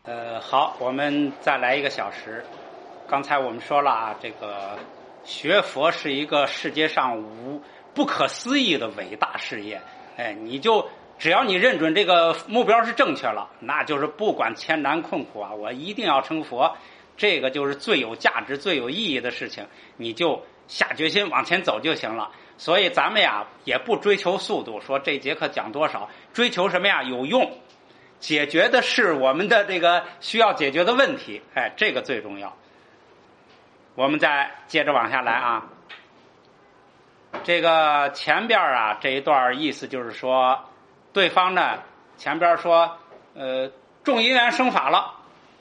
好，我们再来1个小时。刚才我们说了啊，这个学佛是一个世界上不可思议的伟大事业。只要你认准这个目标是正确了，那就是不管艰难困苦啊，我一定要成佛，这个就是最有价值、最有意义的事情，你就下决心往前走就行了。所以咱们呀也不追求速度，说这节课讲多少，追求什么呀？有用，解决的是我们的这个需要解决的问题，这个最重要。我们再接着往下来啊，这个前边啊这一段意思就是说，对方呢前边说众因缘生法了，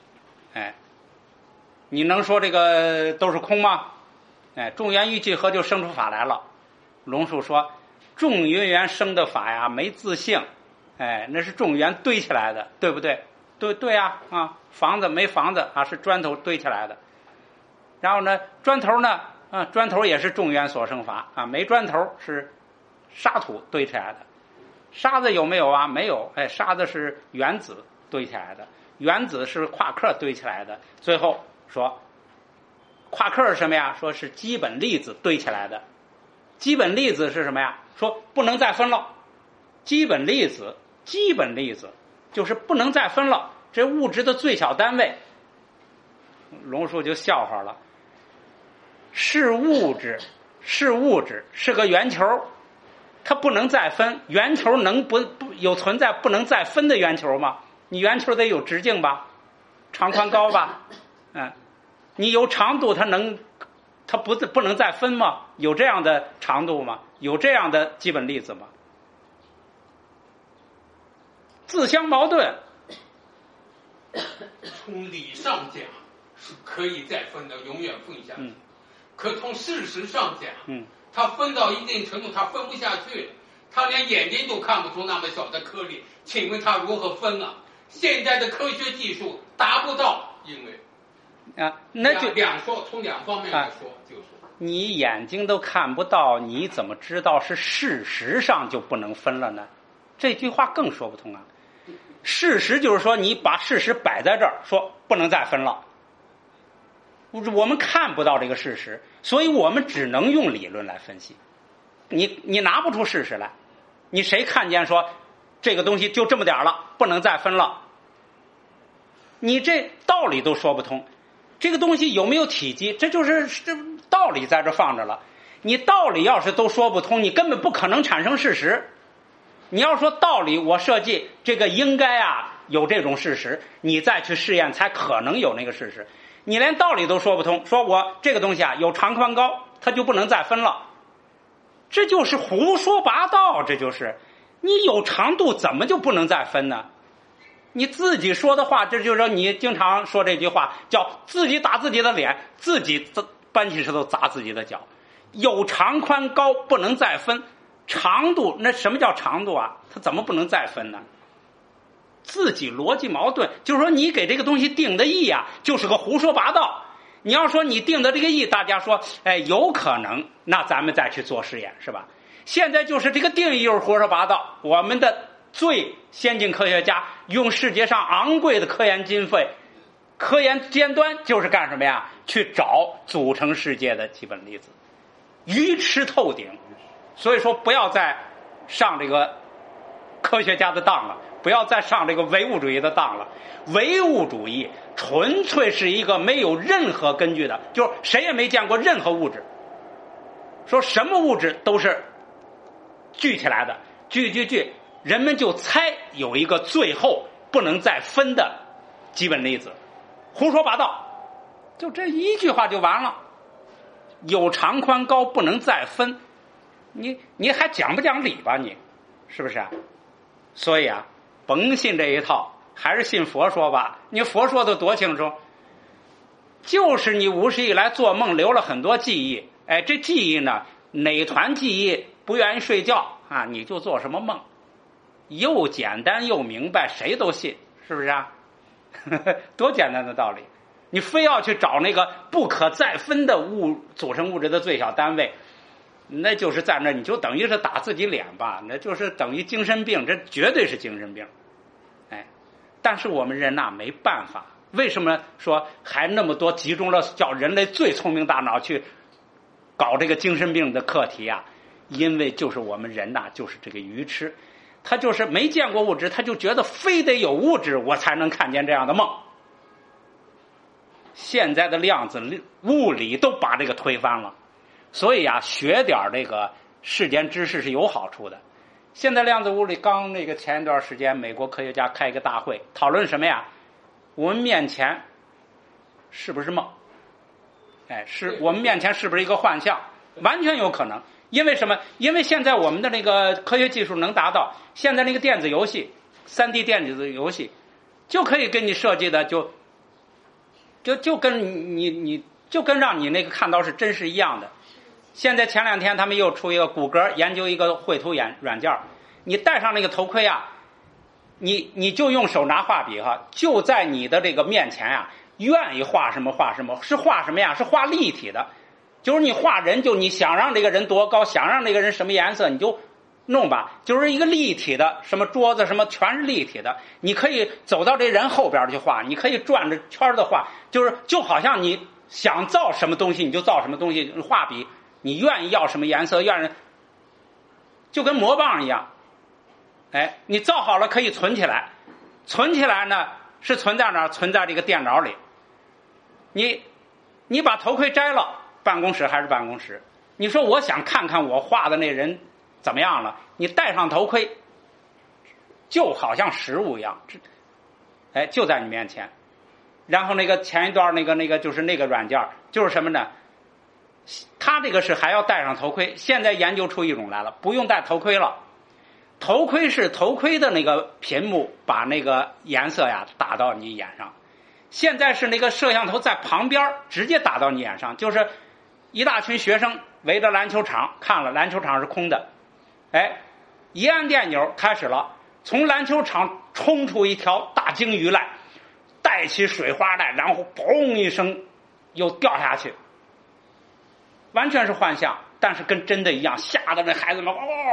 你能说这个都是空吗？众缘一聚合就生出法来了。龙树说众因缘生的法呀没自性，那是众缘堆起来的，对不对？对啊，房子没房子啊，是砖头堆起来的。然后呢，砖头呢，砖头也是众缘所生法啊，没砖头是沙土堆起来的。沙子有没有啊？没有，沙子是原子堆起来的，原子是夸克堆起来的。最后说夸克是什么呀？说是基本粒子堆起来的。基本粒子是什么呀？说不能再分了。基本粒子就是不能再分了，这物质的最小单位。龙树就笑话了，是物质是个圆球，它不能再分。圆球能不有存在不能再分的圆球吗？你圆球得有直径吧，长宽高吧，你有长度，它不能再分吗？有这样的长度吗？有这样的基本粒子吗？自相矛盾。 从理上讲是可以再分的，永远分下去。可从事实上讲，它分到一定程度，它分不下去了，它连眼睛都看不出那么小的颗粒，请问它如何分啊？现在的科学技术达不到，因为那就从两方面来说，就是你眼睛都看不到，你怎么知道是事实上就不能分了呢？这句话更说不通啊。事实就是说，你把事实摆在这儿，说不能再分了。我们看不到这个事实，所以我们只能用理论来分析。你拿不出事实来，你谁看见说这个东西就这么点了，不能再分了？你这道理都说不通。这个东西有没有体积，这道理在这放着了。你道理要是都说不通，你根本不可能产生事实。你要说道理，我设计这个应该有这种事实，你再去试验才可能有那个事实。你连道理都说不通，说我这个东西有长宽高，它就不能再分了，这就是胡说八道。这就是你有长度怎么就不能再分呢？你自己说的话，这就是说你经常说这句话，叫自己打自己的脸，自己搬起石头砸自己的脚。有长宽高不能再分，长度那什么叫长度啊？它怎么不能再分呢？自己逻辑矛盾，就是说你给这个东西定的义就是个胡说八道。你要说你定的这个义，大家说有可能，那咱们再去做实验，是吧？现在就是这个定义就是胡说八道。我们的最先进科学家用世界上昂贵的科研经费，科研尖端就是干什么呀？去找组成世界的基本粒子，愚痴透顶。所以说不要再上这个科学家的当了，不要再上这个唯物主义的当了。唯物主义纯粹是一个没有任何根据的，就是谁也没见过任何物质，说什么物质都是聚起来的，聚，人们就猜有一个最后不能再分的基本粒子，胡说八道，就这一句话就完了。有长宽高不能再分，你还讲不讲理吧？你是不是啊？所以甭信这一套，还是信佛说吧。你佛说的多清楚，就是你无始以来做梦留了很多记忆，这记忆呢，哪团记忆不愿意睡觉你就做什么梦，又简单又明白，谁都信，是不是啊？多简单的道理，你非要去找那个不可再分的组成物质的最小单位，那就是在那你就等于是打自己脸吧，那就是等于精神病，这绝对是精神病。 但是我们人呐没办法。为什么说还那么多集中了叫人类最聪明大脑去搞这个精神病的课题啊？因为就是我们人呐，就是这个愚痴，他就是没见过物质，他就觉得非得有物质我才能看见这样的梦。现在的量子物理都把这个推翻了，所以啊，学点这个世间知识是有好处的。现在量子物理刚前一段时间，美国科学家开一个大会，讨论什么呀？我们面前是不是梦？是我们面前是不是一个幻象？完全有可能。因为什么？因为现在我们的那个科学技术能达到，现在那个电子游戏 3D 电子游戏就可以给你设计的就跟你就跟让你那个看到是真实一样的。现在前2天他们又出一个谷歌研究一个绘图软件，你戴上那个头盔啊，你就用手拿画笔哈，就在你的这个面前啊，愿意画什么画什么，是画什么呀？是画立体的。就是你画人，就你想让这个人多高，想让这个人什么颜色，你就弄吧。就是一个立体的，什么桌子什么全是立体的，你可以走到这人后边去画，你可以转着圈的画，就好像你想造什么东西你就造什么东西，画笔你愿意要什么颜色，就跟魔棒一样。你造好了可以存起来，存起来呢是存在哪儿？存在这个电脑里。你把头盔摘了，办公室还是办公室。你说我想看看我画的那人怎么样了，你戴上头盔就好像实物一样，就在你面前。然后那个前一段那个就是那个软件就是什么呢？他这个是还要戴上头盔，现在研究出一种来了，不用戴头盔了。头盔是头盔的那个屏幕把那个颜色呀打到你眼上，现在是那个摄像头在旁边直接打到你眼上，就是一大群学生围着篮球场看了，篮球场是空的，一按电钮开始了，从篮球场冲出一条大鲸鱼来，带起水花来，然后嘣一声又掉下去，完全是幻象，但是跟真的一样，吓得那孩子们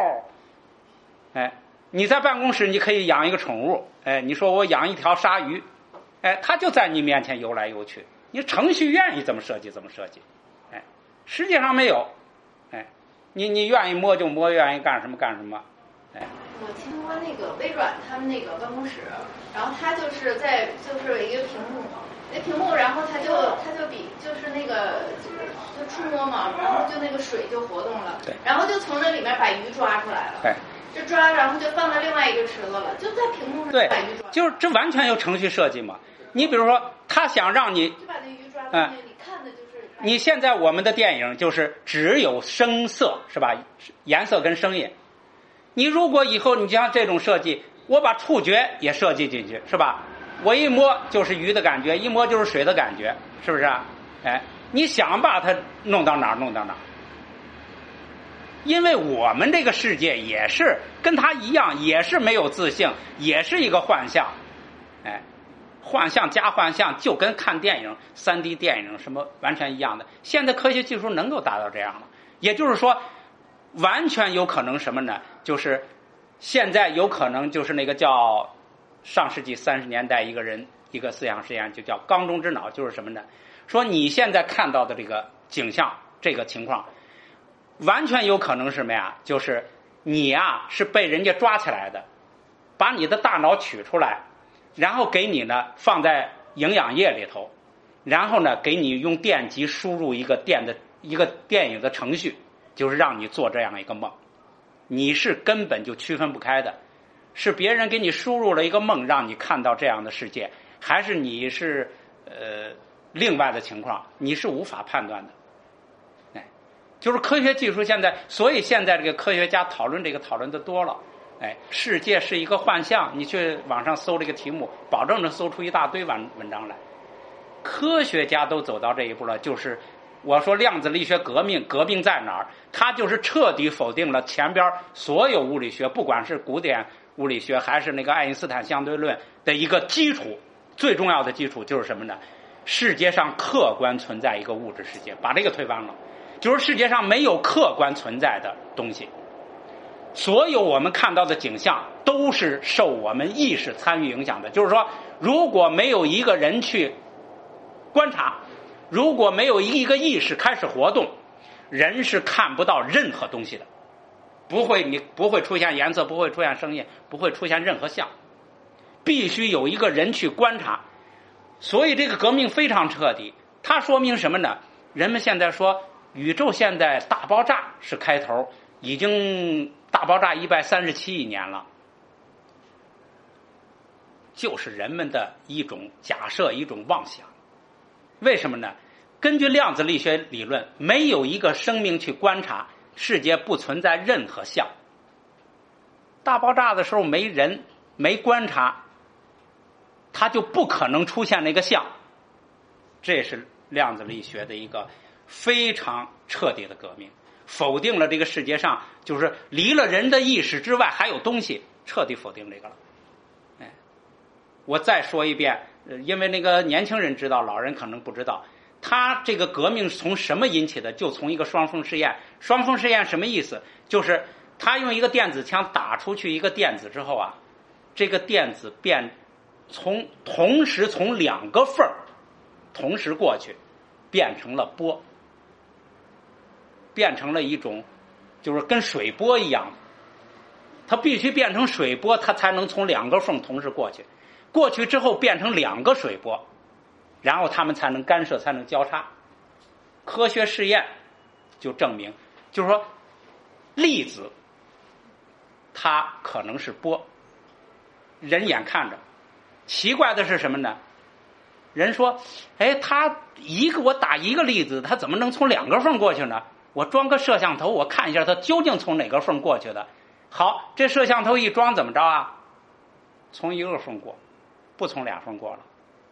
你在办公室你可以养一个宠物，你说我养一条鲨鱼，它就在你面前游来游去，你程序愿意怎么设计怎么设计，实际上没有，你愿意摸就摸，愿意干什么干什么， 我听说那个微软他们那个办公室，然后它就是一个屏幕，那屏幕，然后它就比就是那个就触摸嘛，然后就那个水就活动了，然后就从那里面把鱼抓出来了，这抓然后就放到另外一个池子了，就在屏幕上把鱼抓， 就是这完全有程序设计嘛。你比如说他想让你就把那鱼抓出来，你看的就是你现在我们的电影就是只有声色是吧，颜色跟声音。你如果以后你像这种设计，我把触觉也设计进去是吧，我一摸就是鱼的感觉，一摸就是水的感觉，是不是啊？你想把它弄到哪儿弄到哪儿。因为我们这个世界也是跟他一样，也是没有自性，也是一个幻象，幻象加幻象就跟看电影 3D 电影什么完全一样的。现在科学技术能够达到这样了，也就是说完全有可能什么呢，就是现在有可能就是那个叫上世纪30年代一个思想实验，就叫缸中之脑，就是什么呢，说你现在看到的这个景象这个情况完全有可能是什么呀，就是你啊是被人家抓起来的，把你的大脑取出来，然后给你呢放在营养液里头，然后呢给你用电极输入一个电影的程序，就是让你做这样一个梦。你是根本就区分不开的，是别人给你输入了一个梦让你看到这样的世界，还是你是另外的情况，你是无法判断的。就是科学技术现在，所以现在这个科学家讨论的多了。世界是一个幻象，你去网上搜这个题目，保证能搜出一大堆文章来。科学家都走到这一步了，就是我说量子力学革命在哪儿？它就是彻底否定了前边所有物理学，不管是古典物理学还是那个爱因斯坦相对论的一个基础，最重要的基础就是什么呢？世界上客观存在一个物质世界，把这个推翻了。就是世界上没有客观存在的东西， 所有我们看到的景象都是受我们意识参与影响的。就是说，如果没有一个人去观察，如果没有一个意识开始活动，人是看不到任何东西的。你不会出现颜色，不会出现声音，不会出现任何像，必须有一个人去观察。所以这个革命非常彻底。它说明什么呢？人们现在说宇宙现在大爆炸是开头，已经大爆炸137亿年了，就是人们的一种假设，一种妄想。为什么呢？根据量子力学理论，没有一个生命去观察，世界不存在任何像。大爆炸的时候没人没观察，它就不可能出现那个像。这是量子力学的一个非常彻底的革命，否定了这个世界上就是离了人的意识之外还有东西，彻底否定这个了。我再说一遍，因为那个年轻人知道，老人可能不知道。他这个革命从什么引起的？就从一个双缝试验。双缝试验什么意思？就是他用一个电子枪打出去一个电子之后啊，这个电子同时从2个缝同时过去，变成了波，变成了一种就是跟水波一样的。它必须变成水波，它才能从2个缝同时过去。过去之后变成2个水波，然后它们才能干涉，才能交叉。科学试验就证明，就是说粒子它可能是波，人眼看着。奇怪的是什么呢？人说，我打一个粒子，它怎么能从2个缝过去呢？我装个摄像头，我看一下它究竟从哪个缝过去的。好，这摄像头一装怎么着啊？从1个缝过，不从2缝过了。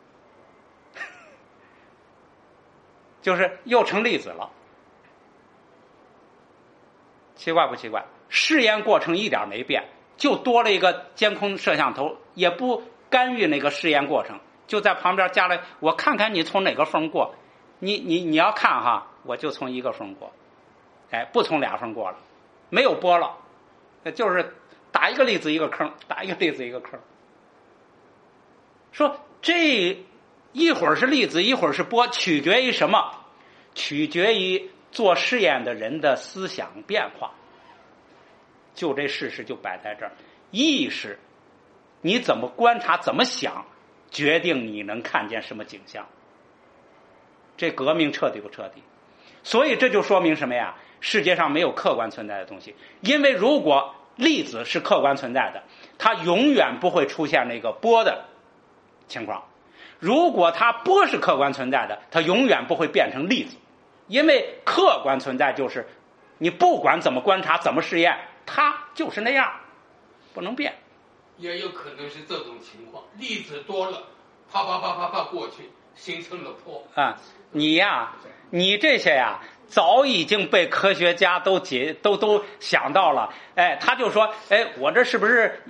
就是又成粒子了。奇怪不奇怪？试验过程一点没变，就多了一个监控摄像头，也不干预那个试验过程，就在旁边加了，我看看你从哪个缝过，你要看哈，我就从1个缝过，不从2缝过了，没有波了，就是打一个粒子一个坑，打一个粒子一个坑。说这一会儿是粒子，一会儿是波，取决于什么？取决于做试验的人的思想变化。就这事实就摆在这儿，意识你怎么观察怎么想，决定你能看见什么景象。这革命彻底不彻底？所以这就说明什么呀？世界上没有客观存在的东西。因为如果粒子是客观存在的，它永远不会出现那个波的情况。如果它波是客观存在的，它永远不会变成粒子。因为客观存在就是你不管怎么观察怎么试验，它就是那样，不能变。 也有可能是这种情况，粒子多了，啪啪啪啪啪过去，形成了波。 你这些呀，早已经被科学家都想到了。他就说，我这是不是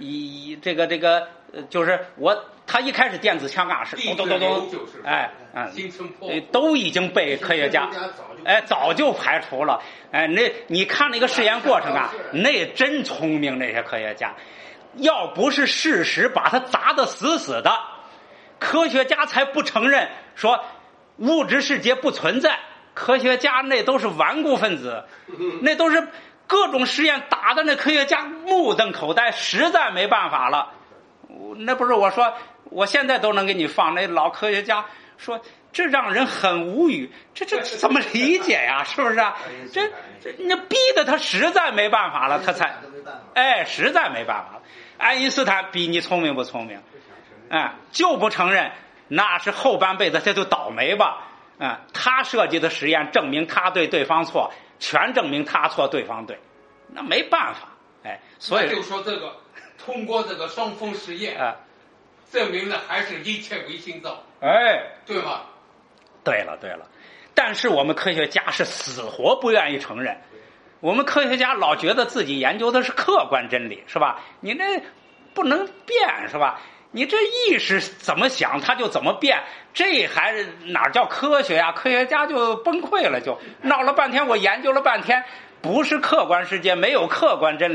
就是他一开始电子枪是形成波， 都已经被科学家早就排除了。你看那个试验过程啊，那真聪明，那些科学家。要不是事实把它砸得死死的，科学家才不承认说物质世界不存在。科学家那都是顽固分子，那都是各种实验打的，那科学家目瞪口呆，实在没办法了。那不是我说，我现在都能给你放，那老科学家说，这让人很无语，这怎么理解呀？是不是啊？这那逼得他实在没办法了，他才实在没办法了。爱因斯坦比你聪明不聪明？就不承认，那是后半辈子他就倒霉吧。他设计的实验证明他对对方错，全证明他错对方对，那没办法。所以就说这个通过这个双缝实验，证明了还是一切唯心造。对吧？ 对了，但是我们科学家是死活不愿意承认。我们科学家老觉得自己研究的是客观真理，是吧？你那不能变，是吧？你这意识怎么想它就怎么变，这还哪叫科学呀？科学家就崩溃了，就闹了半天，我研究了半天，不是客观世界，没有客观真理，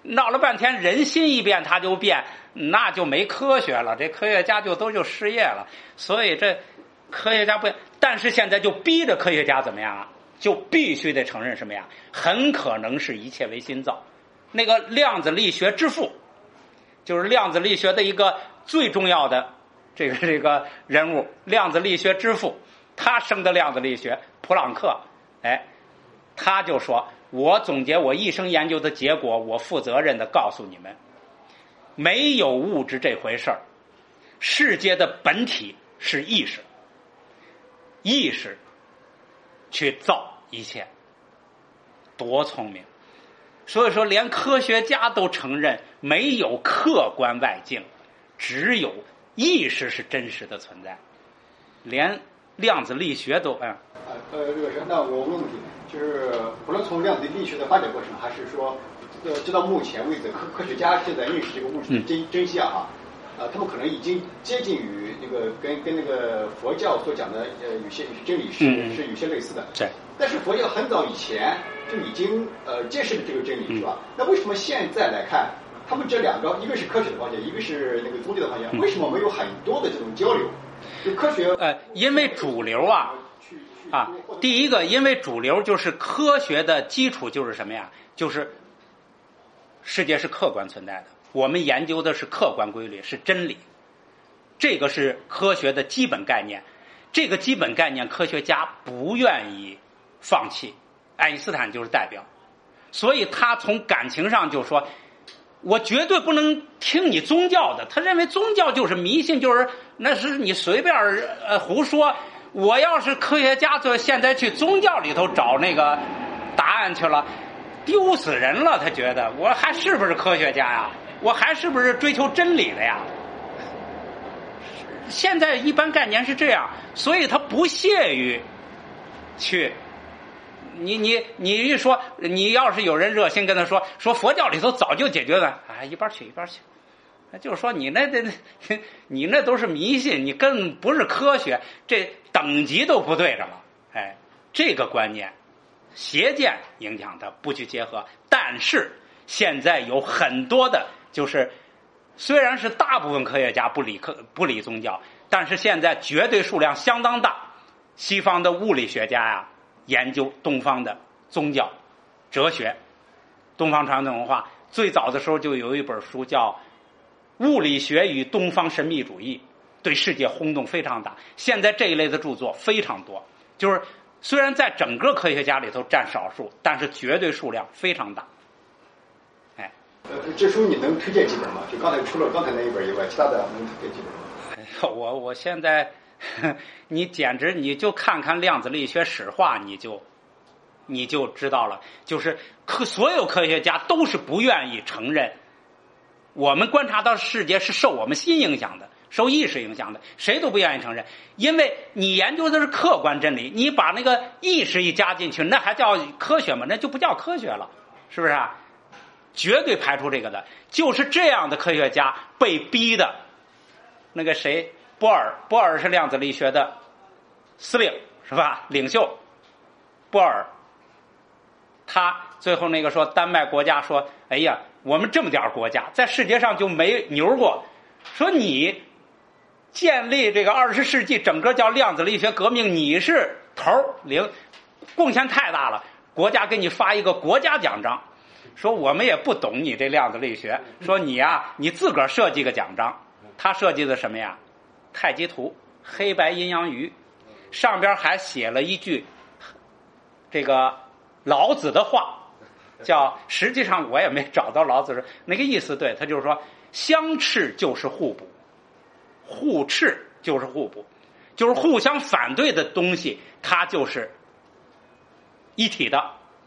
闹了半天人心一变它就变，那就没科学了，这科学家就失业了。所以这科学家不，但是现在就逼着科学家怎么样啊？就必须得承认什么呀？很可能是一切为心造。那个量子力学之父，就是量子力学的一个最重要的这个人物，量子力学之父，他生的量子力学，普朗克，他就说，我总结我一生研究的结果，我负责任的告诉你们，没有物质这回事儿，世界的本体是意识，意识去造一切，多聪明！所以说，连科学家都承认没有客观外境，只有意识是真实的存在，连量子力学都那我问问题，就是不论从量子力学的发展过程，还是说，直到目前为止，科学家现在认识这个物质的真相啊，他们可能已经接近于那个跟那个佛教所讲的有些真理是有些类似的。 对。 但是佛教很早以前就已经揭示了这个真理，是吧？那为什么现在来看，他们这两个，一个是科学的方向，一个是那个宗教的方向，为什么没有很多的这种交流？就科学因为主流第一个，因为主流就是科学的基础就是什么呀？就是世界是客观存在的，我们研究的是客观规律，是真理，这个是科学的基本概念。这个基本概念，科学家不愿意放弃，爱因斯坦就是代表，所以他从感情上就说，我绝对不能听你宗教的，他认为宗教就是迷信，就是那是你随便胡说。我要是科学家，就现在去宗教里头找那个答案去了，丢死人了。他觉得我还是不是科学家呀？我还是不是追求真理的呀？现在一般概念是这样，所以他不屑于去。你一说，你要是有人热心跟他说佛教里头早就解决了，一边去。就是说你那都是迷信，你根本不是科学，这等级都不对着了。这个观念，邪见影响他不去结合。但是现在有很多的，就是虽然是大部分科学家不理宗教，但是现在绝对数量相当大，西方的物理学家研究东方的宗教、哲学、东方传统文化。最早的时候就有一本书叫《物理学与东方神秘主义》，对世界轰动非常大。现在这一类的著作非常多，就是虽然在整个科学家里头占少数，但是绝对数量非常大。 这书你能推荐几本吗？就除了刚才那一本以外，其他的能推荐几本吗？ 我现在你简直你就看看量子力学史话，你就知道了，就是所有科学家都是不愿意承认我们观察到世界是受我们心影响的，受意识影响的，谁都不愿意承认。因为你研究的是客观真理，你把那个意识一加进去，那还叫科学吗？那就不叫科学了，是不是啊？绝对排除这个的。就是这样的科学家被逼的，那个谁，波尔是量子力学的司令，是吧？领袖波尔，他最后那个说丹麦国家说，哎呀，我们这么点国家在世界上就没牛过，说你建立这个20世纪整个叫量子力学革命，你是头领，贡献太大了，国家给你发一个国家奖章，说我们也不懂你这量子力学，说你自个儿设计个奖章。他设计的什么呀？太极图，黑白阴阳鱼，上边还写了一句这个老子的话，叫，实际上我也没找到老子那个意思，对，他就是说相斥就是互补，互斥就是互补，就是互相反对的东西它就是一体的。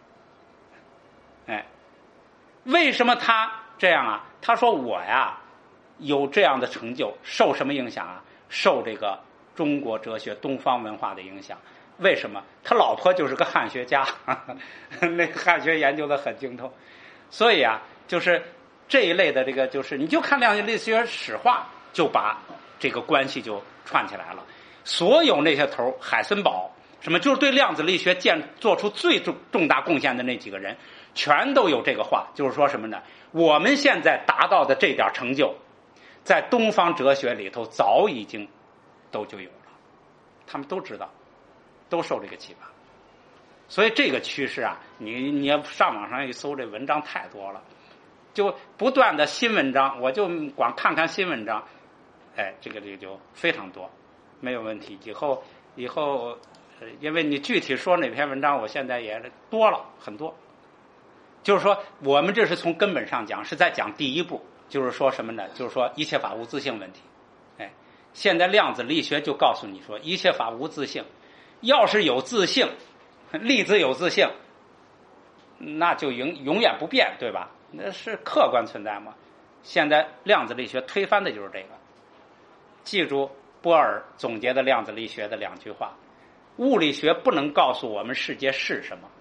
为什么他这样啊？他说我有这样的成就，受什么影响啊？受这个中国哲学东方文化的影响。为什么？他老婆就是个汉学家，那个汉学研究的很精通，所以就是这一类的这个，就是你就看量子力学史话，就把这个关系就串起来了。所有那些头，海森堡什么，就是对量子力学做出最重大贡献的那几个人， 全都有这个话，就是说什么呢？我们现在达到的这点成就，在东方哲学里头早已经都就有了，他们都知道，都受这个启发。所以这个趋势啊，你要上网上一搜，这文章太多了，就不断的新文章，我就光看看新文章，这个就非常多，没有问题。以后，因为你具体说哪篇文章，我现在也多了很多。就是说，我们这是从根本上讲，是在讲第一步，就是说什么呢？就是说一切法无自性问题。现在量子力学就告诉你说，一切法无自性。要是有自性，粒子有自性，那就永远不变，对吧？那是客观存在嘛。现在量子力学推翻的就是这个。记住波尔总结的量子力学的2句话：物理学不能告诉我们世界是什么，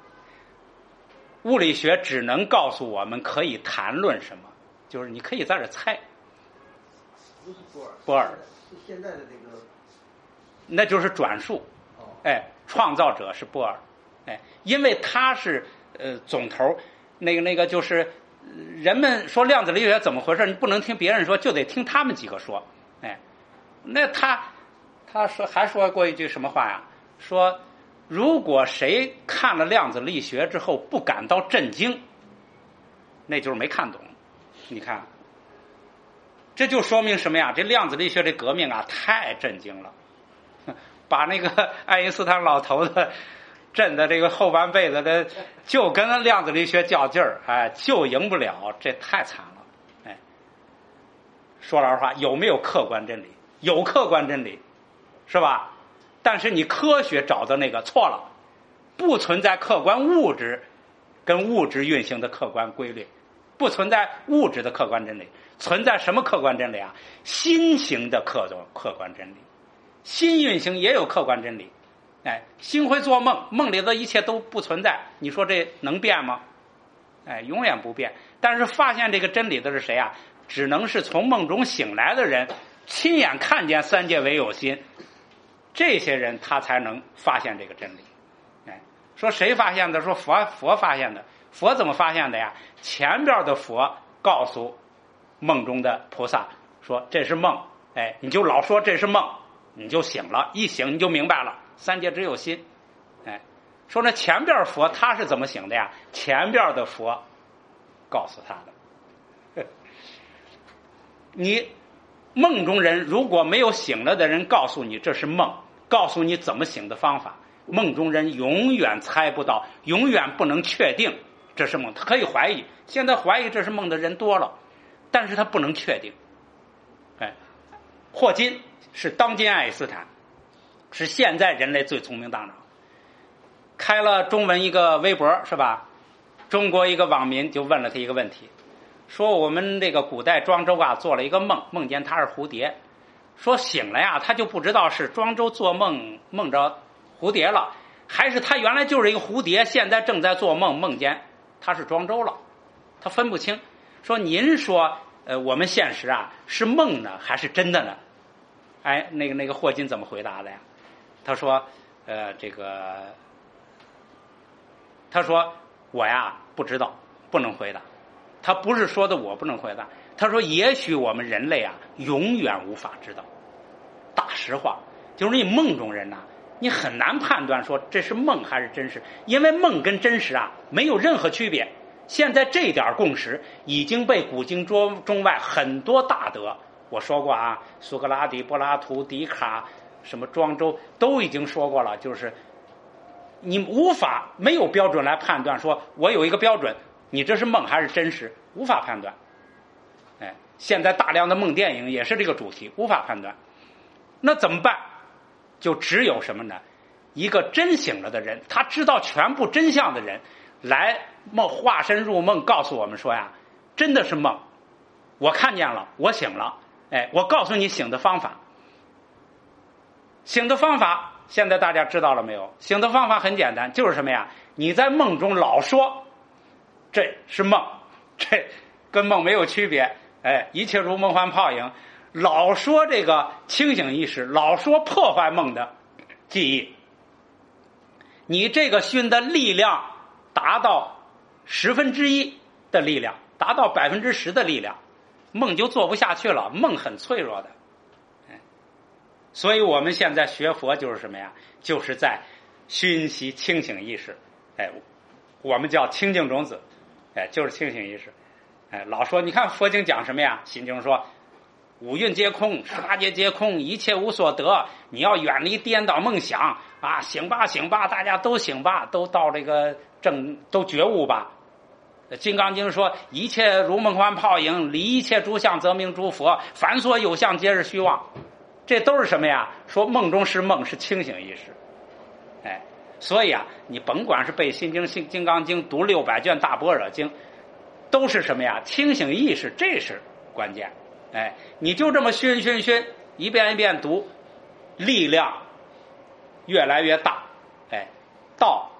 物理学只能告诉我们可以谈论什么，就是你可以在这猜。 不是波尔是现在的这个， 那就是转述。创造者是波尔，因为他是总头，那个就是人们说量子力学怎么回事，你不能听别人说，就得听他们几个说。那他还说过一句什么话呀？说如果谁看了量子力学之后不感到震惊，那就是没看懂。你看，这就说明什么呀？这量子力学这革命啊，太震惊了，把那个爱因斯坦老头子震的这个后半辈子的就跟量子力学较劲儿，就赢不了，这太惨了。说老实话，有没有客观真理？有客观真理，是吧？但是你科学找的那个错了，不存在客观物质跟物质运行的客观规律，不存在物质的客观真理，存在什么客观真理啊？心型的客观真理，心运行也有客观真理。心会做梦，梦里的一切都不存在，你说这能变吗？永远不变。但是发现这个真理的是谁啊？只能是从梦中醒来的人，亲眼看见三界唯有心，这些人他才能发现这个真理。说谁发现的？说佛发现的。佛怎么发现的呀？前边的佛告诉梦中的菩萨说这是梦，你就老说这是梦，你就醒了，一醒你就明白了，三界只有心。说那前边佛他是怎么醒的呀？前边的佛告诉他的。你梦中人如果没有醒了的人告诉你这是梦，告诉你怎么醒的方法，梦中人永远猜不到，永远不能确定这是梦。他可以怀疑，现在怀疑这是梦的人多了，但是他不能确定。霍金是当今爱因斯坦，是现在人类最聪明大脑，开了中文一个微博，是吧？中国一个网民就问了他一个问题，说我们这个古代庄周啊做了一个梦，梦见他是蝴蝶，说醒了呀他就不知道是庄周做梦梦着蝴蝶了，还是他原来就是一个蝴蝶，现在正在做梦梦见他是庄周了，他分不清。说您说我们现实啊是梦呢还是真的呢？那个霍金怎么回答的呀？他说他说我呀不知道，不能回答。他不是说的我不能回答，他说也许我们人类啊永远无法知道。大实话，就是你梦中人呐，你很难判断说这是梦还是真实，因为梦跟真实啊没有任何区别。现在这点共识已经被古今中外很多大德，我说过啊，苏格拉底、柏拉图、笛卡、什么庄周都已经说过了，就是你无法没有标准来判断，说我有一个标准，你这是梦还是真实，无法判断。现在大量的梦电影也是这个主题，无法判断。那怎么办？就只有什么呢？一个真醒了的人，他知道全部真相的人，来化身入梦，告诉我们说呀，真的是梦，我看见了，我醒了。我告诉你醒的方法。醒的方法现在大家知道了没有？醒的方法很简单，就是什么呀？你在梦中老说这是梦，这跟梦没有区别，一切如梦幻泡影，老说这个清醒意识，老说破坏梦的记忆，你这个熏的力量达到 1/10的力量，达到10%的力量，梦就做不下去了。梦很脆弱的，所以我们现在学佛就是什么呀？就是在熏习清醒意识。我们叫清净种子，就是清醒意识。老说你看佛经讲什么呀？心经说五蕴皆空，18界皆空，一切无所得。你要远离颠倒梦想啊！醒吧醒吧，大家都醒吧，都到这个都觉悟吧。金刚经说一切如梦幻泡影，离一切诸相则名诸佛，凡所有相皆是虚妄。这都是什么呀？说梦中是梦，是清醒意识。所以啊，你甭管是背心经、金刚经，读600卷大般若经，都是什么呀？清醒意识，这是关键。你就这么熏，一遍一遍读，力量越来越大，到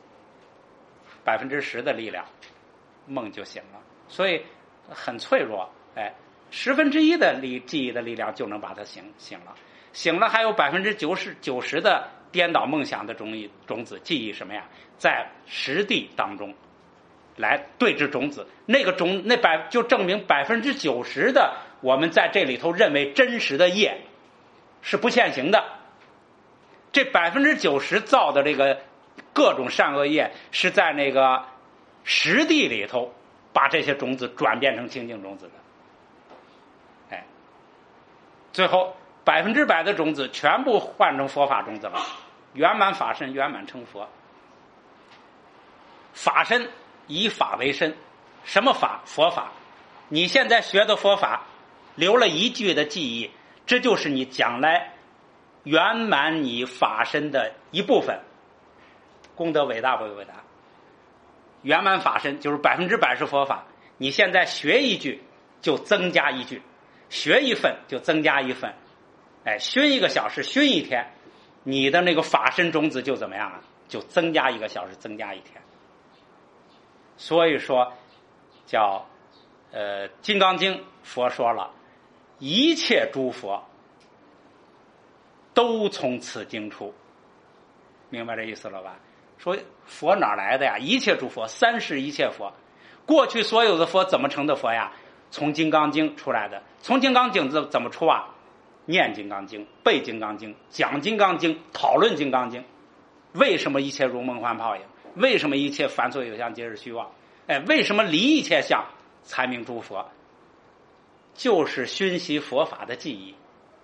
10%的力量，梦就醒了。所以很脆弱，1/10的记忆的力量就能把它醒了。醒了还有90%的颠倒梦想的种子记忆什么呀？在实地当中来对峙种子，就证明90%的我们在这里头认为真实的业是不现行的。这90%造的这个各种善恶业是在那个实地里头把这些种子转变成清净种子的。最后100%的种子全部换成佛法种子了，圆满法身，圆满成佛。法身以法为身，什么法？佛法。你现在学的佛法留了一句的记忆，这就是你将来圆满你法身的一部分。功德伟大不伟大？圆满法身就是100%是佛法。你现在学一句就增加一句，学一份就增加一份，熏1个小时，熏1天，你的那个法身种子就怎么样啊？就增加1个小时，增加1天。所以说叫金刚经佛说了，一切诸佛都从此经出。明白这意思了吧？说佛哪来的呀？一切诸佛，三世一切佛。过去所有的佛怎么成的佛呀？从金刚经出来的。从金刚经怎么出啊？念金刚经，背金刚经，讲金刚经，讨论金刚经。为什么一切如梦幻泡影？为什么一切凡所有相皆是虚妄？为什么离一切相才名诸佛？就是熏习佛法的记忆。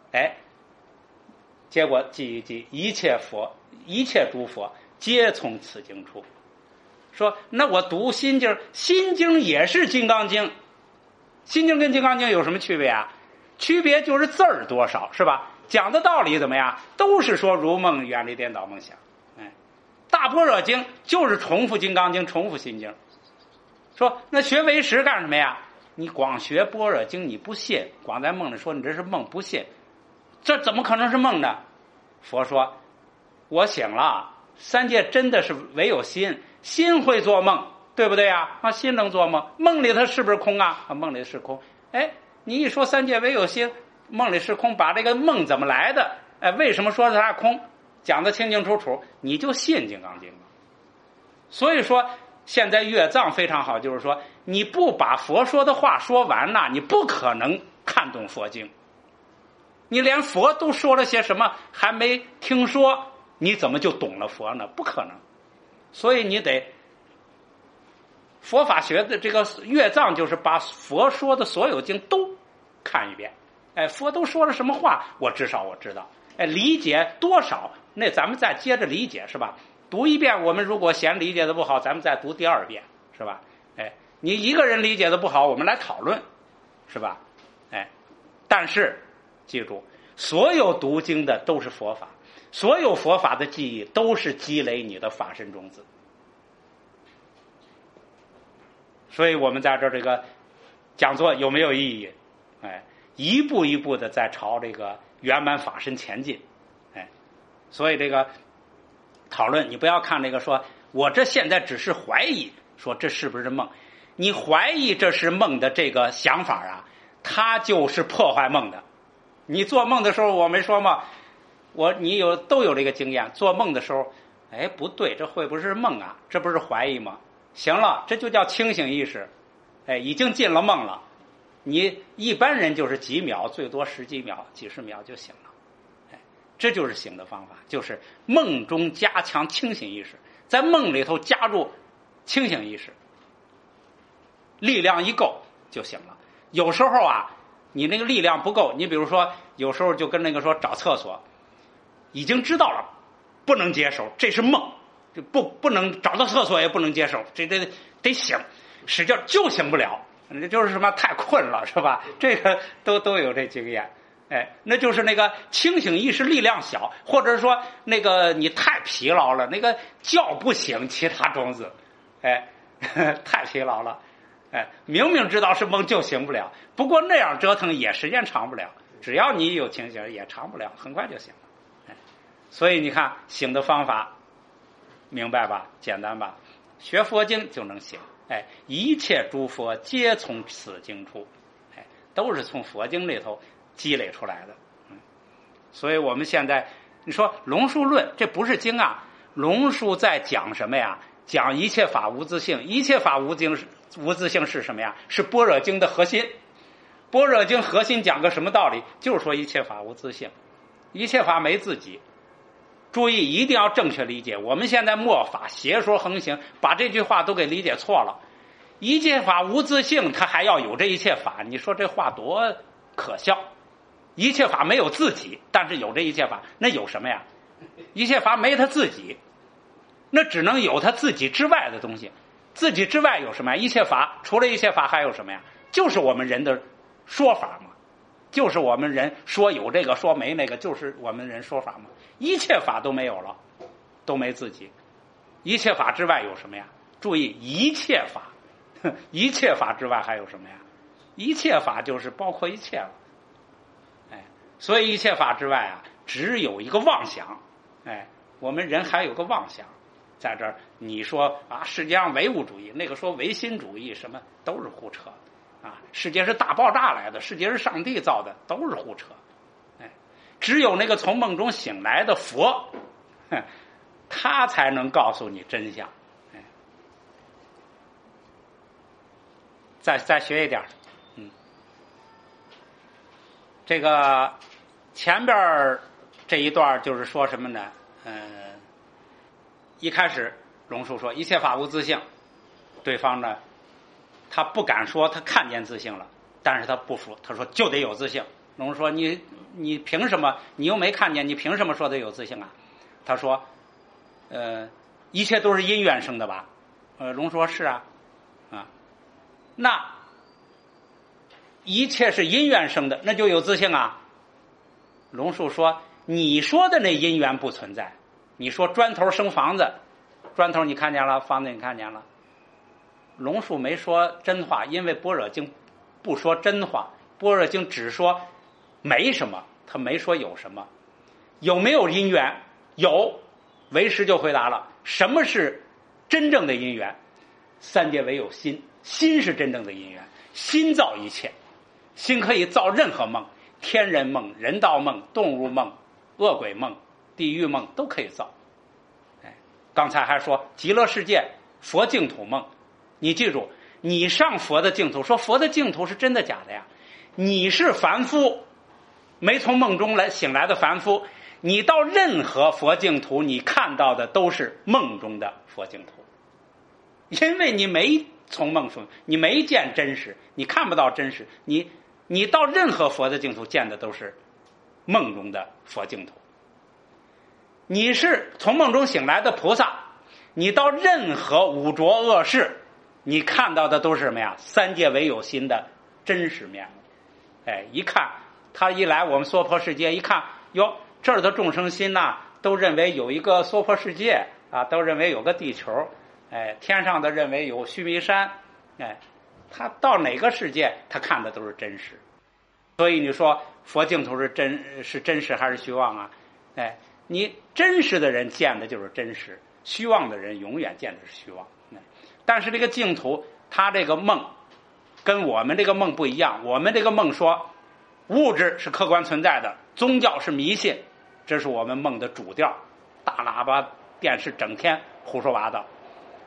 结果记一切佛，一切诸佛皆从此经出。说那我读心经，心经也是金刚经，心经跟金刚经有什么区别啊？区别就是字儿多少，是吧？讲的道理怎么样？都是说如梦，远离颠倒梦想。大般若经就是重复金刚经，重复心经。说那学唯识干什么呀？你光学般若经你不信，光在梦里说你这是梦不信，这怎么可能是梦呢？佛说我醒了，三界真的是唯有心，心会做梦，对不对呀？心能做梦，梦里它是不是空啊？梦里是空。你一说三界唯有心，梦里是空，把这个梦怎么来的？为什么说它空？讲得清清楚楚，你就信金刚经了。所以说现在乐藏非常好，就是说你不把佛说的话说完了，你不可能看懂佛经。你连佛都说了些什么还没听说，你怎么就懂了佛呢？不可能。所以你得佛法学的这个乐藏，就是把佛说的所有经都看一遍。佛都说了什么话，至少我知道。理解多少，那咱们再接着理解，是吧？读一遍，我们如果嫌理解的不好，咱们再读第2遍，是吧？你一个人理解的不好，我们来讨论，是吧？但是记住，所有读经的都是佛法，所有佛法的记忆都是积累你的法身种子。所以我们在这个讲座有没有意义？一步一步的在朝这个圆满法身前进。所以这个讨论，你不要看这个说我这现在只是怀疑说这是不是梦，你怀疑这是梦的这个想法啊，它就是破坏梦的。你做梦的时候，我没说吗？你都有这个经验，做梦的时候，不对，这会不会是梦啊？这不是怀疑吗？ 行了，这就叫清醒意识，已经进了梦了。你一般人就是几秒，最多十几秒、几十秒就醒了，这就是醒的方法，就是梦中加强清醒意识，在梦里头加入清醒意识，力量一够就醒了。有时候啊，你那个力量不够，你比如说有时候就跟那个说找厕所，已经知道了不能接受，这是梦，不能找到厕所也不能接受，这得醒，使劲就醒不了，就是什么太困了是吧？这个都有这经验。那就是那个清醒意识力量小，或者说那个你太疲劳了，那个叫不醒其他种子，太疲劳了，明明知道是梦就醒不了。不过那样折腾也时间长不了，只要你有清醒也长不了，很快就醒了。所以你看醒的方法明白吧？简单吧？学佛经就能醒。一切诸佛皆从此经出，都是从佛经里头积累出来的。所以我们现在你说龙树论，这不是经啊，龙树在讲什么呀？讲一切法无自性。一切法无自性是什么呀？是般若经的核心。般若经核心讲个什么道理？就是说一切法无自性，一切法没自己。注意一定要正确理解，我们现在末法邪说横行，把这句话都给理解错了。一切法无自性，它还要有这一切法，你说这话多可笑。一切法没有自己，但是有这一切法，那有什么呀？一切法没他自己，那只能有他自己之外的东西。自己之外有什么呀？一切法除了一切法还有什么呀？就是我们人的说法嘛，就是我们人说有这个说没那个，就是我们人说法嘛。一切法都没有了，都没自己。一切法之外有什么呀？注意一切法，一切法之外还有什么呀？一切法就是包括一切了。所以一切法之外啊，只有一个妄想。我们人还有个妄想在这儿。你说啊，世界上唯物主义，那个说唯心主义，什么都是胡扯啊！世界是大爆炸来的，世界是上帝造的，都是胡扯。只有那个从梦中醒来的佛，他才能告诉你真相。再学一点，这个前边这一段就是说什么呢？一开始龙树说一切法无自性，对方呢，他不敢说他看见自性了，但是他不服，他说就得有自性。龙树说你凭什么？你又没看见，你凭什么说得有自性啊？他说，一切都是因缘生的吧？龙树说是啊，那一切是因缘生的，那就有自性啊。龙树说你说的那因缘不存在，你说砖头生房子，砖头你看见了，房子你看见了。龙树没说真话，因为般若经不说真话，般若经只说没什么，他没说有什么。有没有因缘？有。唯识就回答了，什么是真正的因缘？三界唯有心，心是真正的因缘，心造一切，心可以造任何梦，天人梦、人道梦、动物梦、恶鬼梦、地狱梦都可以造。刚才还说极乐世界、佛净土梦，你记住，你上佛的净土，说佛的净土是真的假的呀？你是凡夫，没从梦中醒来的凡夫，你到任何佛净土，你看到的都是梦中的佛净土，因为你没从梦中，你没见真实，你看不到真实，你到任何佛的净土见的都是梦中的佛净土。你是从梦中醒来的菩萨，你到任何五浊恶世，你看到的都是什么呀？三界唯有心的真实面目。一看他一来我们娑婆世界，一看哟，这儿的众生心呐，都认为有一个娑婆世界啊，都认为有个地球，天上的认为有须弥山，他到哪个世界他看的都是真实。所以你说佛净土是真实还是虚妄啊？你真实的人见的就是真实，虚妄的人永远见的是虚妄。但是这个净土，他这个梦跟我们这个梦不一样。我们这个梦说物质是客观存在的，宗教是迷信，这是我们梦的主调。大喇叭电视整天胡说八道。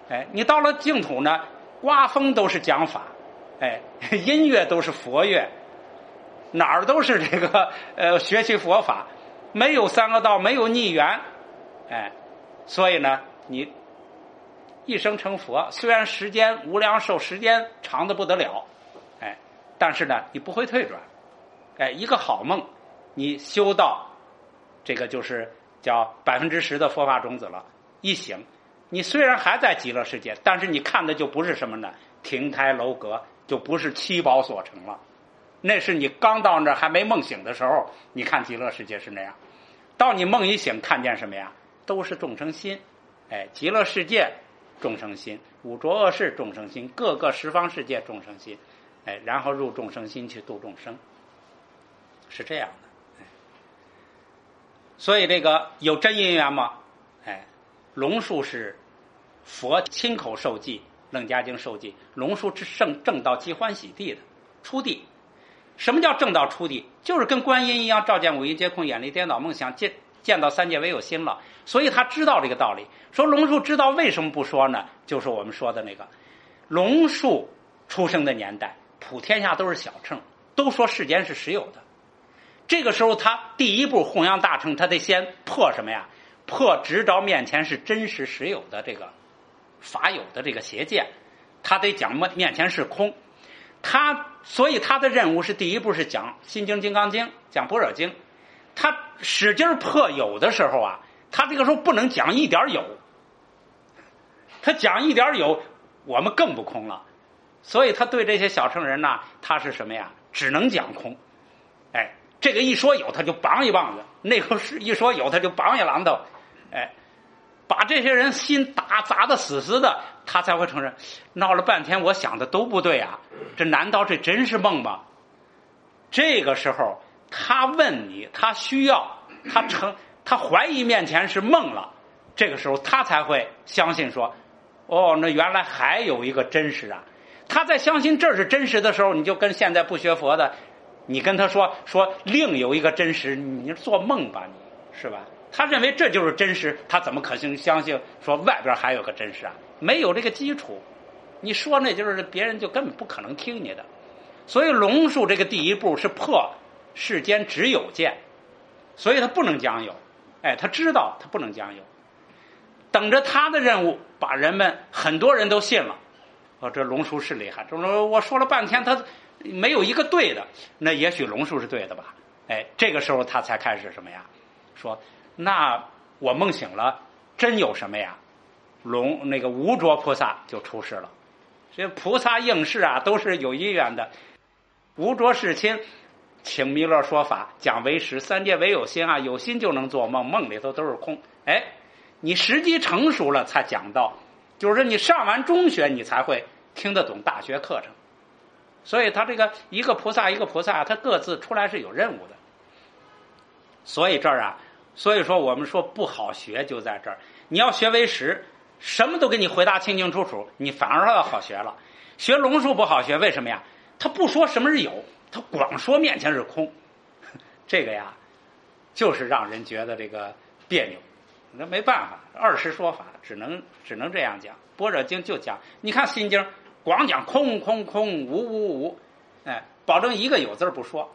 你到了净土呢，刮风都是讲法，音乐都是佛乐，哪儿都是这个学习佛法，没有三个道，没有逆缘，所以呢，你一生成佛，虽然时间无量寿，时间长的不得了，但是呢，你不会退转，一个好梦，你修到这个就是叫10%的佛法种子了，一醒，你虽然还在极乐世界，但是你看的就不是什么呢？亭台楼阁，就不是七宝所成了。那是你刚到那还没梦醒的时候，你看极乐世界是那样。到你梦一醒，看见什么呀？都是众生心，极乐世界众生心，五浊恶世众生心，各个十方世界众生心，然后入众生心去度众生，是这样的。所以这个有真因缘吗？龙树是佛亲口授记，楞伽经授记，龙树是正道即欢喜地的初地。什么叫正道初地？就是跟观音一样，照见五蕴皆空，眼力颠倒梦想，见到三界唯有心了。所以他知道这个道理。说龙树知道为什么不说呢？就是我们说的那个龙树出生的年代，普天下都是小乘，都说世间是实有的。这个时候他第一步弘扬大乘，他得先破什么呀？破直着面前是真实实有的这个法有的这个邪见，他得讲面前是空。所以他的任务是第一步是讲心经、金刚经，讲般若经。他使劲破有的时候啊，他这个时候不能讲一点有，他讲一点有，我们更不空了。所以他对这些小乘人呢，他是什么呀？只能讲空。这个一说有，他就梆一棒子；那个一说有，他就梆一榔头。把这些人心砸得死死的，他才会承认。闹了半天，我想的都不对啊！这难道这真是梦吗？这个时候，他问你，他需要，他怀疑面前是梦了。这个时候，他才会相信说：“哦，那原来还有一个真实啊！”他在相信这是真实的时候，你就跟现在不学佛的，你跟他说另有一个真实，你做梦吧，你是吧？他认为这就是真实，他怎么可能相信说外边还有个真实啊？没有这个基础，你说那就是别人就根本不可能听你的。所以龙树这个第一步是破世间只有见，所以他不能讲有，他知道他不能讲有，等着他的任务，把人们很多人都信了。这龙树是厉害，我说了半天他没有一个对的，那也许龙树是对的吧？这个时候他才开始什么呀？说那我梦醒了，真有什么呀？那个无着菩萨就出世了。这菩萨应世啊，都是有因缘的。无着世亲，请弥勒说法，讲唯识，三界唯有心啊，有心就能做梦，梦里头都是空。你时机成熟了才讲到，就是说你上完中学，你才会听得懂大学课程。所以他这个一个菩萨一个菩萨，他各自出来是有任务的。所以这儿啊，所以说我们说不好学就在这儿。你要学唯识，什么都给你回答清清楚楚，你反而要好学了。学龙树不好学，为什么呀？他不说什么是有，他光说面前是空，这个呀，就是让人觉得这个别扭。那没办法，二十说法只能这样讲。般若经就讲，你看心经光讲空空空无无无，保证一个有字不说。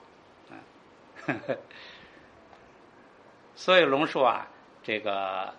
所以龙树啊，这个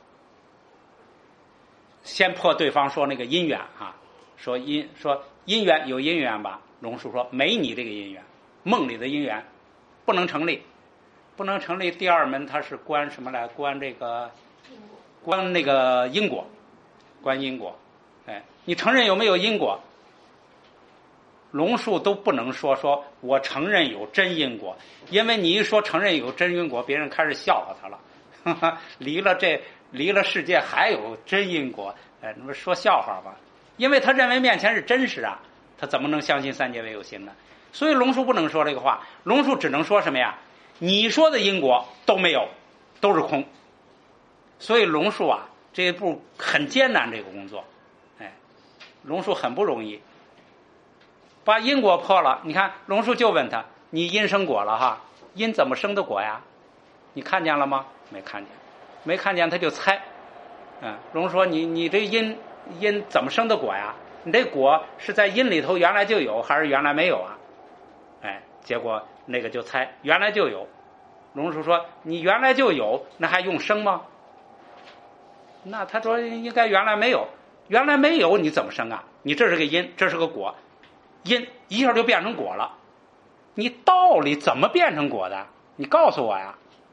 先破对方说那个因缘啊，说因缘有因缘吧，龙树说没你这个因缘，梦里的因缘不能成立，不能成立。第二门它是观什么来？观这个观那个因果，观因果。你承认有没有因果？龙树都不能说我承认有真因果，因为你一说承认有真因果，别人开始笑话他了。离了世界还有真因果，那么说笑话吧？因为他认为面前是真实啊，他怎么能相信三界唯有心呢？所以龙树不能说这个话，龙树只能说什么呀？你说的因果都没有，都是空。所以龙树啊，这一步很艰难，这个工作，龙树很不容易。把因果破了，你看龙树就问他：你因生果了哈？因怎么生的果呀？你看见了吗？没看见，没看见他就猜。龙说你这因因怎么生的果呀？你这果是在因里头原来就有，还是原来没有啊？哎，结果那个就猜原来就有。龙树说：“你原来就有，那还用生吗？”那他说应该原来没有，原来没有你怎么生啊？你这是个因，这是个果，因一下就变成果了。你道理怎么变成果的？你告诉我呀。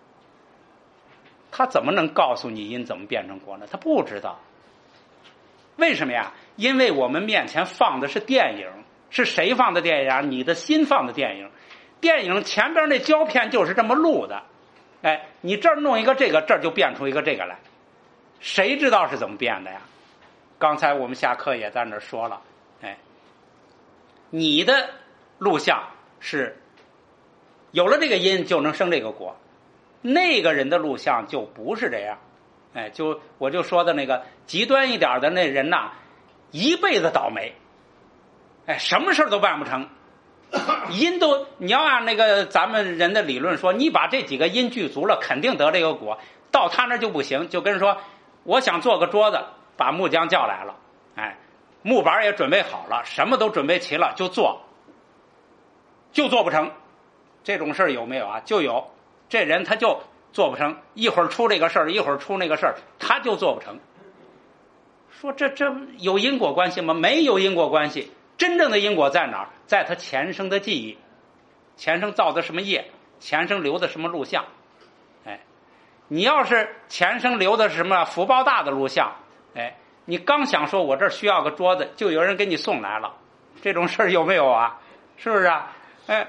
他怎么能告诉你因怎么变成果呢？他不知道。为什么呀？因为我们面前放的是电影，是谁放的电影？你的心放的电影。电影前边那胶片就是这么录的，哎，你这儿弄一个这个，这儿就变出一个这个来，谁知道是怎么变的呀？刚才我们下课也在那儿说了，哎，你的录像是有了这个因就能生这个果，那个人的录像就不是这样，哎，我就说的那个极端一点的那人呐，一辈子倒霉，哎，什么事都办不成。因都你要按那个咱们人的理论说，你把这几个因具足了，肯定得这个果。到他那就不行，就跟说我想做个桌子，把木匠叫来了，哎，木板也准备好了，什么都准备齐了，就做不成。这种事儿有没有啊？就有。这人他就做不成，一会儿出这个事儿，一会儿出那个事儿，他就做不成。说这有因果关系吗？没有因果关系。真正的因果在哪儿？在他前生的记忆，前生造的什么业，前生留的什么录像。哎，你要是前生留的什么福报大的录像，哎，你刚想说我这儿需要个桌子，就有人给你送来了，这种事儿有没有啊？是不是啊？哎，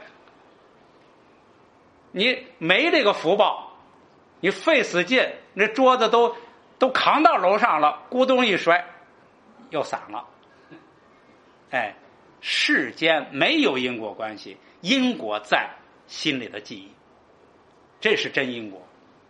你没这个福报，你费死劲，那桌子都扛到楼上了，咕咚一摔，又散了。哎，世间没有因果关系，因果在心里的记忆，这是真因果。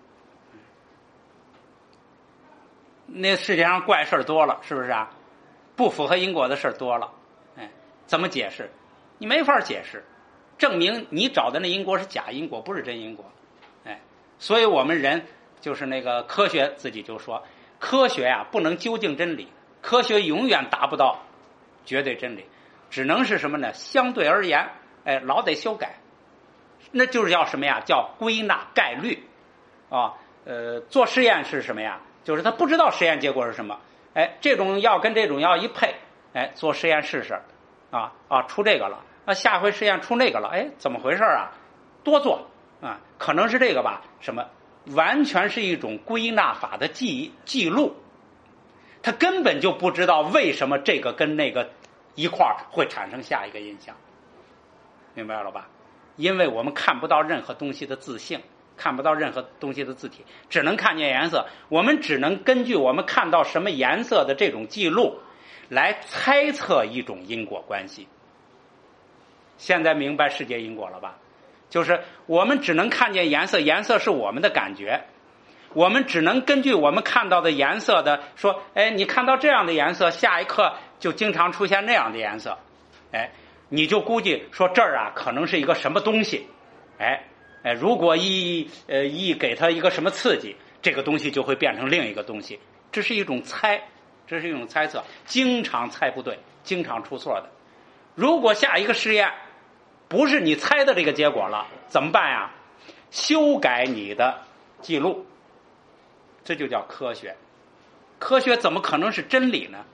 那世界上怪事多了，是不是啊？不符合因果的事多了，哎，怎么解释？你没法解释，证明你找的那因果是假因果，不是真因果。哎，所以我们人就是那个科学自己就说，科学呀不能究竟真理，科学永远达不到绝对真理，只能是什么呢？相对而言，哎，老得修改，那就是叫什么呀？叫归纳概率啊。做实验是什么呀？就是他不知道实验结果是什么，哎，这种药跟这种药一配，哎，做实验试试，出这个了，下回实验出那个了，哎，怎么回事啊？多做啊，可能是这个吧？什么？完全是一种归纳法的记录。他根本就不知道为什么这个跟那个一块儿会产生下一个印象，明白了吧？因为我们看不到任何东西的自性，看不到任何东西的字体，只能看见颜色，我们只能根据我们看到什么颜色的这种记录来猜测一种因果关系。现在明白世界因果了吧？就是我们只能看见颜色，颜色是我们的感觉，我们只能根据我们看到的颜色的说，哎，你看到这样的颜色，下一刻就经常出现那样的颜色，哎，你就估计说这儿啊可能是一个什么东西，哎，如果一给它一个什么刺激，这个东西就会变成另一个东西，这是一种猜测，经常猜不对，经常出错的。如果下一个实验不是你猜的这个结果了，怎么办呀？修改你的记录，这就叫科学。科学怎么可能是真理呢？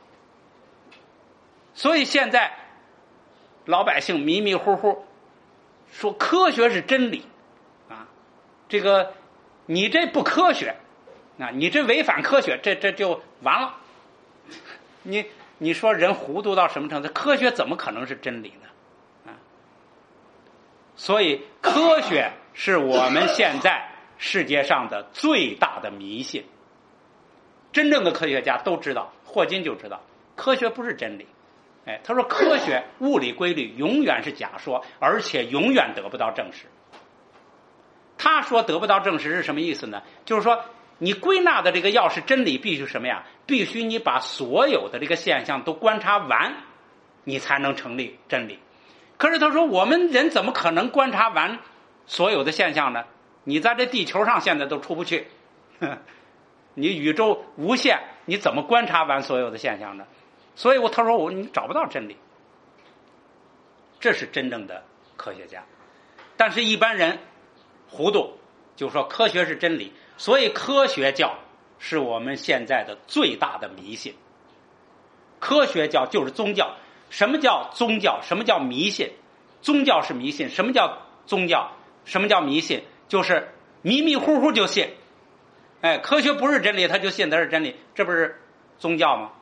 所以现在老百姓迷迷糊糊说科学是真理啊，这个你这不科学啊，你这违反科学，这就完了。你说人糊涂到什么程度？科学怎么可能是真理呢？啊，所以科学是我们现在世界上的最大的迷信。真正的科学家都知道，霍金就知道，科学不是真理。哎，他说科学物理规律永远是假说，而且永远得不到证实。他说得不到证实是什么意思呢？就是说你归纳的这个要是真理，必须什么呀？必须你把所有的这个现象都观察完，你才能成立真理。可是他说我们人怎么可能观察完所有的现象呢？你在这地球上现在都出不去， 你宇宙无限，你怎么观察完所有的现象呢？所以他说你找不到真理，这是真正的科学家。但是一般人糊涂，就说科学是真理，所以科学教是我们现在的最大的迷信。科学教就是宗教。什么叫宗教？什么叫迷信？宗教是迷信。什么叫宗教？什么叫迷信？就是迷迷糊糊就信。科学不是真理，他就信它是真理，这不是宗教吗？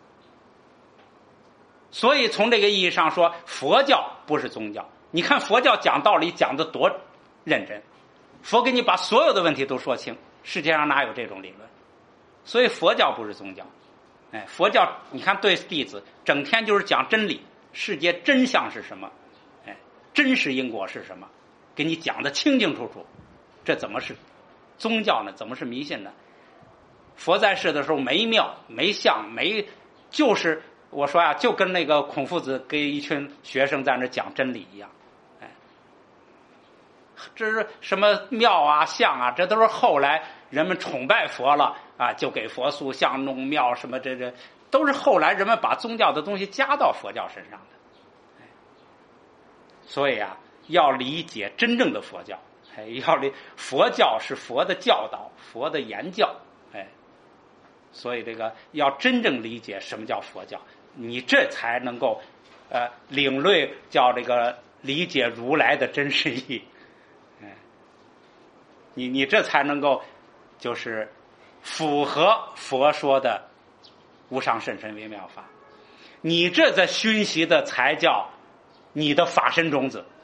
所以从这个意义上说，佛教不是宗教。你看佛教讲道理讲得多认真，佛给你把所有的问题都说清，世界上哪有这种理论？所以佛教不是宗教。佛教你看对弟子整天就是讲真理，世界真相是什么，真实因果是什么，给你讲得清清楚楚。这怎么是宗教呢？怎么是迷信呢？佛在世的时候没庙没像没，就是我说呀，就跟那个孔夫子给一群学生在那讲真理一样。这是什么庙啊像啊，这都是后来人们崇拜佛了啊，就给佛塑像弄庙什么，这都是后来人们把宗教的东西加到佛教身上的。所以啊，要理解真正的佛教，佛教是佛的教导，佛的言教，所以这个要真正理解什么叫佛教，你这才能够领略叫这个理解如来的真实意。你这才能够就是符合佛说的无上甚深微妙法，你这在熏习的才叫你的法身种子。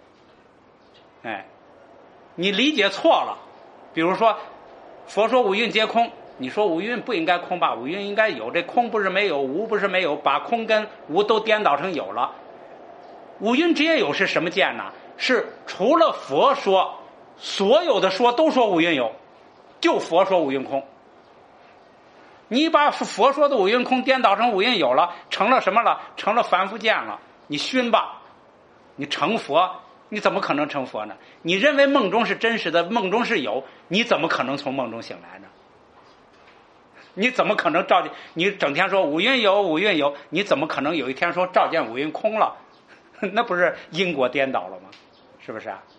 你理解错了，比如说佛说五蕴皆空，你说五蕴不应该空吧，五蕴应该有，这空不是没有，无不是没有，把空跟无都颠倒成有了。五蕴皆有是什么见呢？是除了佛说，所有的说都说五蕴有，就佛说五蕴空。你把佛说的五蕴空颠倒成五蕴有了，成了什么了？成了凡夫见了。你熏吧，你成佛，你怎么可能成佛呢？你认为梦中是真实的，梦中是有，你怎么可能从梦中醒来呢？你怎么可能照见？你整天说五蕴有五蕴有，你怎么可能有一天说照见五蕴空了？那不是因果颠倒了吗？是不是啊？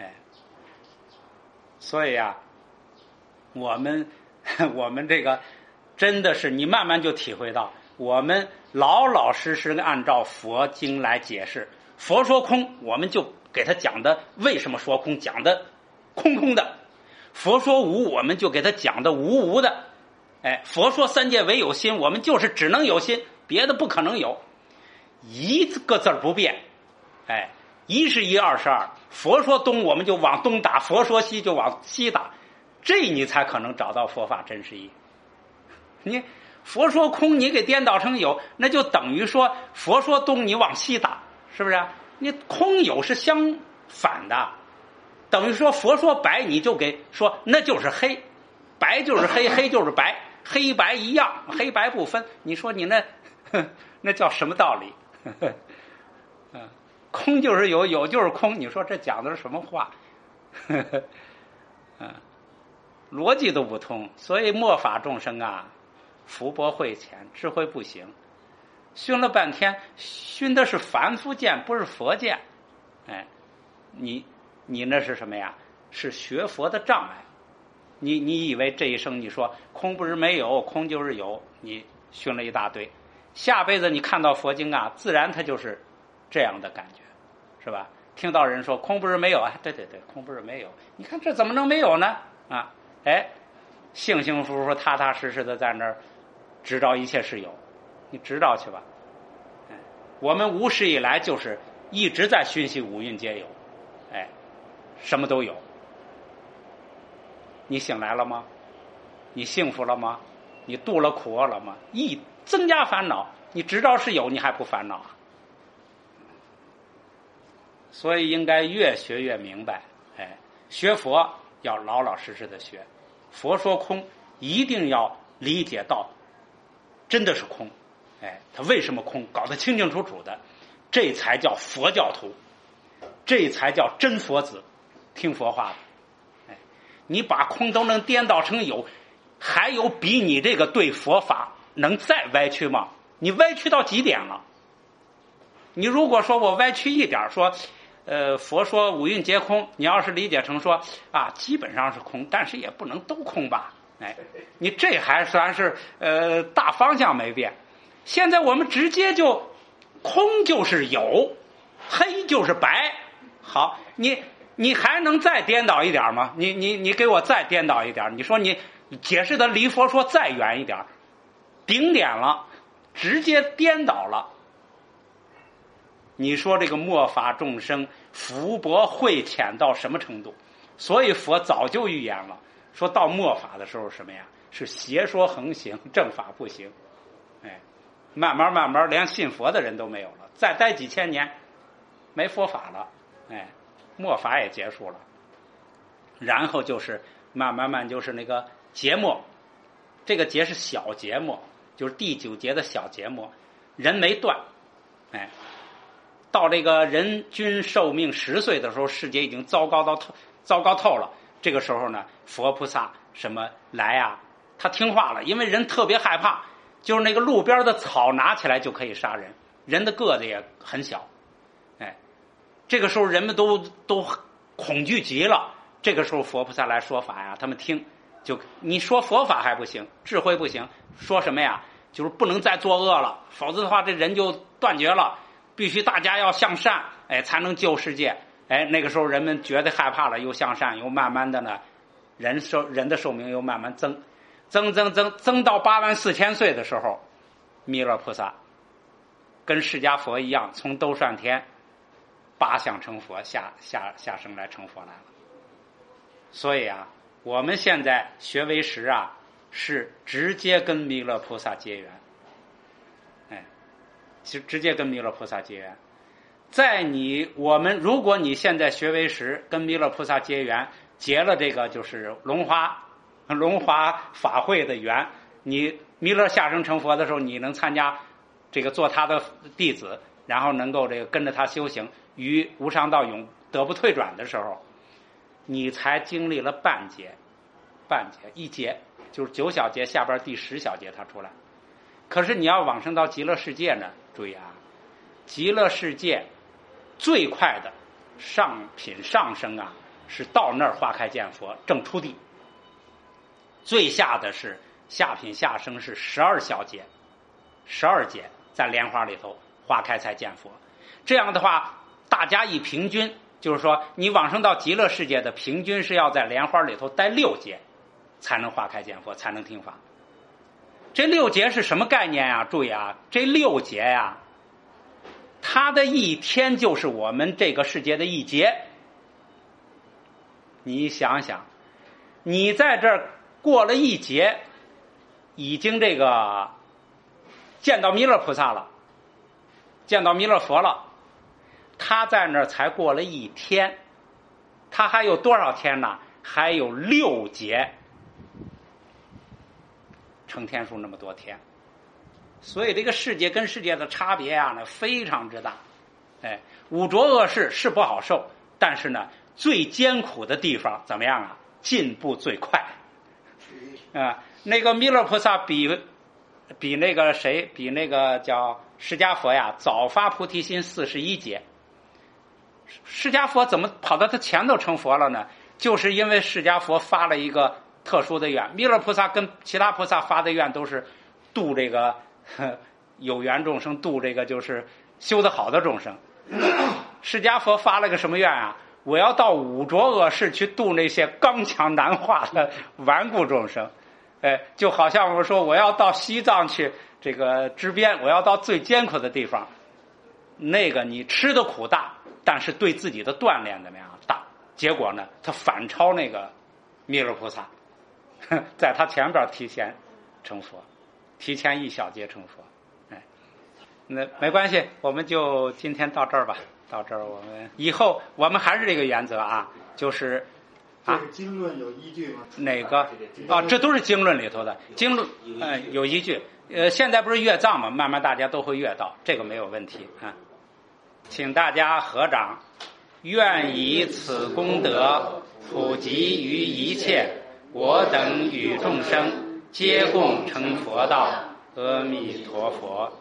所以啊，我们这个真的是你慢慢就体会到，我们老老实实按照佛经来解释。佛说空，我们就给他讲的为什么说空，讲的空空的；佛说无，我们就给他讲的无无的。佛说三界唯有心，我们就是只能有心，别的不可能有，一个字不变。一是一，二是二。佛说东，我们就往东打；佛说西，就往西打。这你才可能找到佛法真实意。你佛说空，你给颠倒成有，那就等于说佛说东，你往西打，是不是？你空有是相反的，等于说佛说白，你就给说那就是黑，白就是黑，黑就是白，黑白一样，黑白不分。你说你那叫什么道理？空就是有，有就是空，你说这讲的是什么话？逻辑都不通。所以末法众生啊，福薄慧浅，智慧不行，熏了半天，熏的是凡夫见，不是佛见。你那是什么呀？是学佛的障碍。你以为这一生你说空不是没有，空就是有，你熏了一大堆，下辈子你看到佛经啊，自然它就是这样的感觉，是吧？听到人说空不是没有，对，空不是没有，你看这怎么能没有呢？幸幸福福踏踏实实的在那儿知道一切是有，你知道去吧。我们无始以来就是一直在熏习五蕴皆有，什么都有。你醒来了吗？你幸福了吗？你度了苦了吗？一增加烦恼，你知道是有，你还不烦恼啊？所以应该越学越明白。学佛要老老实实的学。佛说空，一定要理解到真的是空。他为什么空，搞得清清楚楚的，这才叫佛教徒，这才叫真佛子，听佛话的。你把空都能颠倒成有， 还有比你这个对佛法能再歪曲吗？你歪曲到极点了。你如果说我歪曲一点，说佛说五蕴皆空，你要是理解成说啊，基本上是空，但是也不能都空吧？哎，你这还算是大方向没变。现在我们直接就空就是有，黑就是白。好，你还能再颠倒一点吗？你给我再颠倒一点。你说你解释的离佛说再远一点，顶点了，直接颠倒了。你说这个末法众生福薄慧浅到什么程度？所以佛早就预言了，说到末法的时候什么呀？是邪说横行，正法不行。哎，慢慢连信佛的人都没有了，再待几千年没佛法了，哎，末法也结束了。然后就是慢慢就是那个节末，这个节是小节末，就是第9节的小节末，人没断。哎，到这个人均寿命10岁的时候，世界已经糟糕透了。这个时候呢，佛菩萨什么来啊？他听话了，因为人特别害怕，就是那个路边的草拿起来就可以杀人，人的个子也很小。哎，这个时候人们都恐惧极了。这个时候佛菩萨来说法呀，他们听，就你说佛法还不行，智慧不行，说什么呀？就是不能再作恶了，否则的话这人就断绝了。必须大家要向善，哎，才能救世界。哎，那个时候人们觉得害怕了，又向善，又慢慢的呢，人的寿命又慢慢增到84000岁的时候，弥勒菩萨跟释迦佛一样，从兜率天8相成佛下生来成佛来了。所以啊，我们现在学唯识啊，是直接跟弥勒菩萨结缘。直接跟弥勒菩萨结缘。如果你现在学唯识跟弥勒菩萨结缘，结了这个就是龙华法会的缘，你弥勒下生成佛的时候，你能参加这个做他的弟子，然后能够这个跟着他修行，于无上道永得不退转的时候，你才经历了半节，一节就是9小节下边第10小节他出来。可是你要往生到极乐世界呢，注意啊，极乐世界最快的上品上升啊，是到那儿花开见佛正出地。最下的是下品下升是12小节，12节在莲花里头花开才见佛。这样的话，大家一平均，就是说你往生到极乐世界的平均是要在莲花里头待6节，才能花开见佛，才能听法。这6节是什么概念啊？注意啊，这6节呀，它的一天就是我们这个世界的一节。你想想，你在这儿过了一节，已经这个见到弥勒菩萨了，见到弥勒佛了，他在那儿才过了一天，他还有多少天呢？还有6节。成天数那么多天，所以这个世界跟世界的差别啊，那非常之大。哎，五浊恶世是不好受，但是呢，最艰苦的地方怎么样啊？进步最快。那个弥勒菩萨比那个谁，比那个叫释迦佛呀，早发菩提心41节。释迦佛怎么跑到他前头成佛了呢？就是因为释迦佛发了一个特殊的愿，弥勒菩萨跟其他菩萨发的愿都是度这个有缘众生，度这个就是修得好的众生。释迦佛发了个什么愿啊？我要到五浊恶世去度那些刚强难化的顽固众生。就好像我说我要到西藏去这个支边，我要到最艰苦的地方，那个你吃的苦大，但是对自己的锻炼怎么样大？结果呢，他反超那个弥勒菩萨，在他前边提前成佛，提前1小节成佛。那没关系，我们就今天到这儿吧。到这儿，我们以后我们还是这个原则啊，就是这个经论有依据吗？ 哪个啊？这都是经论里头的经论，有依据。现在不是阅藏嘛，慢慢大家都会阅到，这个没有问题啊。请大家合掌，愿以此功德普及于一切我等与众生， 皆共成佛道。阿弥陀佛。